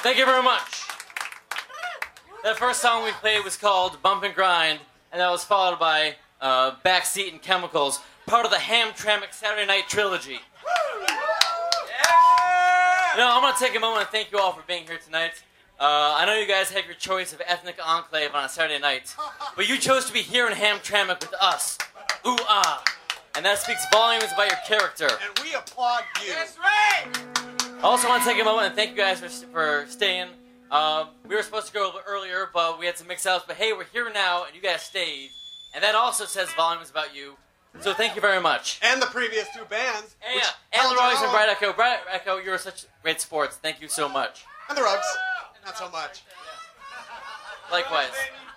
Thank you very much. That first song we played was called Bump and Grind, and that was followed by Backseat and Chemicals, part of the Hamtramck Saturday Night Trilogy. Now, I'm going to take a moment and thank you all for being here tonight. I know you guys have your choice of ethnic enclave on a Saturday night, but you chose to be here in Hamtramck with us. Ooh, ah. And that speaks volumes about your character. And we applaud you. That's right! I also want to take a moment and thank you guys for staying. We were supposed to go a little bit earlier, but we had some mix-ups. But hey, we're here now, and you guys stayed. And that also says volumes about you. So thank you very much. And the previous two bands. Hey, and Leroy's and Bright Echo. Bright Echo, you're such great sports. Thank you so much. And the Rugs. Not so much. Likewise.